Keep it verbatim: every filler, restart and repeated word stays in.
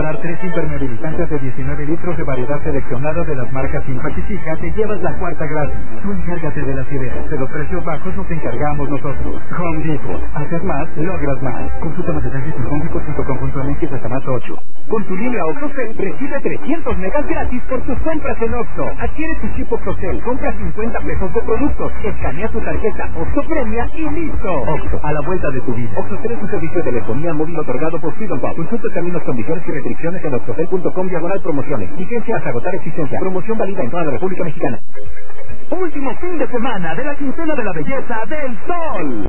comprar tres impermeabilizantes de diecinueve litros de variedad seleccionada de las marcas Impact y Fija, te llevas la cuarta gratis. Tú encárgate de las ideas, de los precios bajos nos encargamos nosotros. Home Depot. Hacer más, logras más. Consulta más detalles en home depot punto com punto m x hasta marzo ocho. Con tu línea OxxoCell recibe trescientos megas gratis por tus compras en Oxxo. Adquiere tu chip OxxoCell, compra cincuenta pesos de productos, escanea tu tarjeta Oxxo Premia y listo. Oxxo, a la vuelta de tu vida. OxxoCell es un servicio de telefonía móvil otorgado por Freedom Pop. Consulta términos, condiciones y restricciones en oxxocell punto com diagonal promociones. Vigencia hasta agotar existencia. Promoción válida en toda la República Mexicana. Último fin de semana de la quincena de la belleza del Sol.